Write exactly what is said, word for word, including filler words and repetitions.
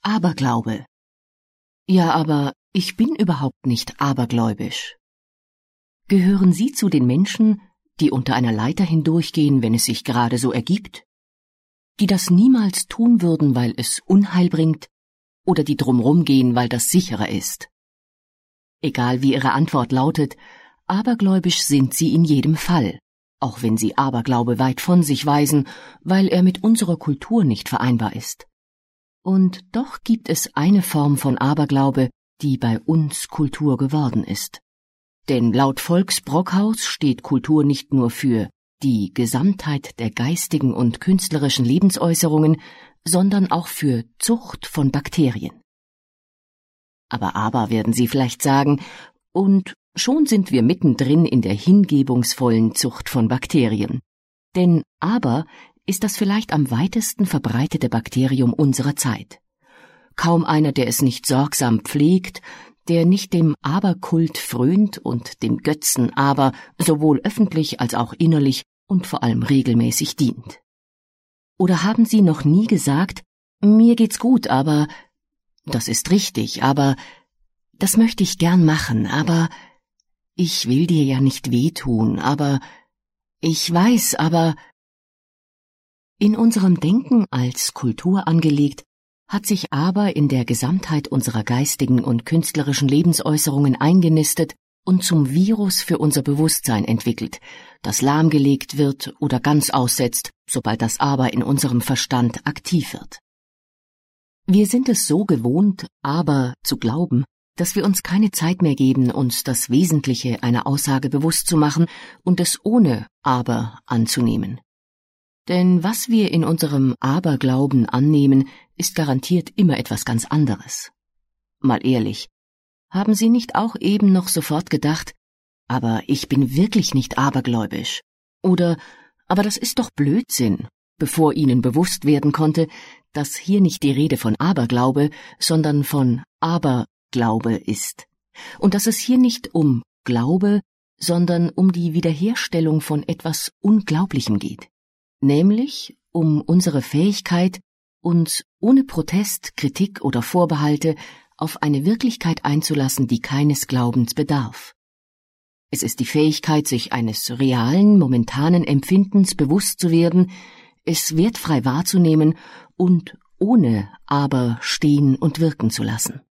Aberglaube. Ja, aber ich bin überhaupt nicht abergläubisch. Gehören Sie zu den Menschen, die unter einer Leiter hindurchgehen, wenn es sich gerade so ergibt? Die das niemals tun würden, weil es Unheil bringt, oder die drumrum gehen, weil das sicherer ist? Egal wie Ihre Antwort lautet, abergläubisch sind Sie in jedem Fall, auch wenn Sie Aberglaube weit von sich weisen, weil er mit unserer Kultur nicht vereinbar ist. Und doch gibt es eine Form von Aberglaube, die bei uns Kultur geworden ist. Denn laut Volks-Brockhaus steht Kultur nicht nur für die Gesamtheit der geistigen und künstlerischen Lebensäußerungen, sondern auch für Zucht von Bakterien. Aber aber werden Sie vielleicht sagen, und schon sind wir mittendrin in der hingebungsvollen Zucht von Bakterien. Denn aber ist das vielleicht am weitesten verbreitete Bakterium unserer Zeit. Kaum einer, der es nicht sorgsam pflegt, der nicht dem Aberkult frönt und dem Götzen Aber sowohl öffentlich als auch innerlich und vor allem regelmäßig dient. Oder haben Sie noch nie gesagt, mir geht's gut, aber, das ist richtig, aber, das möchte ich gern machen, aber, ich will dir ja nicht wehtun, aber, ich weiß, aber. In unserem Denken als Kultur angelegt, hat sich aber in der Gesamtheit unserer geistigen und künstlerischen Lebensäußerungen eingenistet und zum Virus für unser Bewusstsein entwickelt, das lahmgelegt wird oder ganz aussetzt, sobald das Aber in unserem Verstand aktiv wird. Wir sind es so gewohnt, aber zu glauben, dass wir uns keine Zeit mehr geben, uns das Wesentliche einer Aussage bewusst zu machen und es ohne Aber anzunehmen. Denn was wir in unserem Aberglauben annehmen, ist garantiert immer etwas ganz anderes. Mal ehrlich, haben Sie nicht auch eben noch sofort gedacht, aber ich bin wirklich nicht abergläubisch? Oder, aber das ist doch Blödsinn, bevor Ihnen bewusst werden konnte, dass hier nicht die Rede von Aberglaube, sondern von Aberglaube ist. Und dass es hier nicht um Glaube, sondern um die Wiederherstellung von etwas Unglaublichem geht. Nämlich um unsere Fähigkeit, uns ohne Protest, Kritik oder Vorbehalte auf eine Wirklichkeit einzulassen, die keines Glaubens bedarf. Es ist die Fähigkeit, sich eines realen, momentanen Empfindens bewusst zu werden, es wertfrei wahrzunehmen und ohne Aber stehen und wirken zu lassen.